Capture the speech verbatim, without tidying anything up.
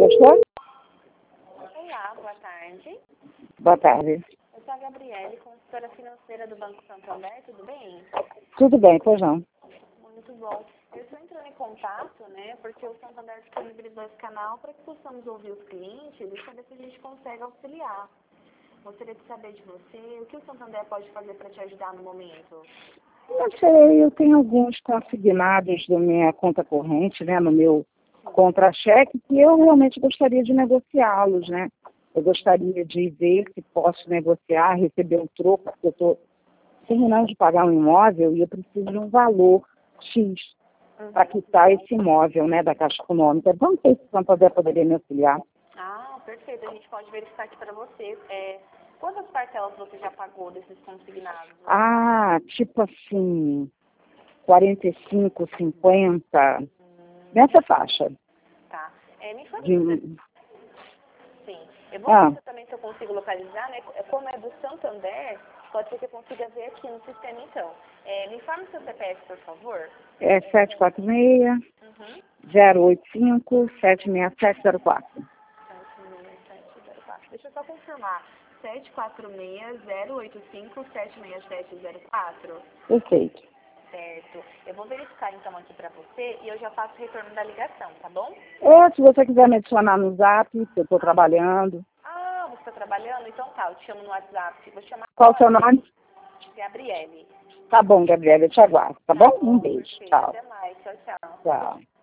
Gostou? Olá, boa tarde. Boa tarde. Eu sou a Gabriele, consultora financeira do Banco Santander, tudo bem? Tudo bem, pois não. Muito bom. Eu estou entrando em contato, né, porque o Santander disponibilizou esse canal para que possamos ouvir os clientes e saber se a gente consegue auxiliar. Gostaria de saber de você, o que o Santander pode fazer para te ajudar no momento? Eu sei, eu tenho alguns consignados da minha conta corrente, né, no meu contra-cheque, que eu realmente gostaria de negociá-los, né? Eu gostaria de ver se posso negociar, receber um troco, porque eu estou terminando de pagar um imóvel e eu preciso de um valor X Uhum. para quitar esse imóvel, né, da Caixa Econômica. Então, não sei se o Santander poderia me auxiliar. Ah, perfeito. A gente pode verificar aqui para você. É, quantas parcelas você já pagou desses consignados? Ah, tipo assim, quarenta e cinco, cinquenta, Hum, nessa faixa. tá. É, me informe De... você. Sim. Eu vou Ah, ver também se eu consigo localizar, né? Como é do Santander, pode ser que eu consiga ver aqui no sistema, então. É, me informe seu C P F, por favor. é sete quatro seis, Uhum. zero oito cinco, sete seis sete zero quatro. sete seis sete zero quatro. Deixa eu só confirmar. sete quatro seis, zero oito cinco, sete seis sete zero quatro. Perfeito. Certo. Eu vou verificar então aqui pra você e eu já faço o retorno da ligação, tá bom? É, se você quiser me adicionar no Zap, que eu estou trabalhando. Ah, você está trabalhando? Então tá, eu te chamo no WhatsApp. Vou te chamar Qual o seu nome? Gabriele. Tá bom, Gabriela, eu te aguardo, tá bom? Um beijo. Perfeito. Tchau. Até mais. Tchau, tchau. Tchau.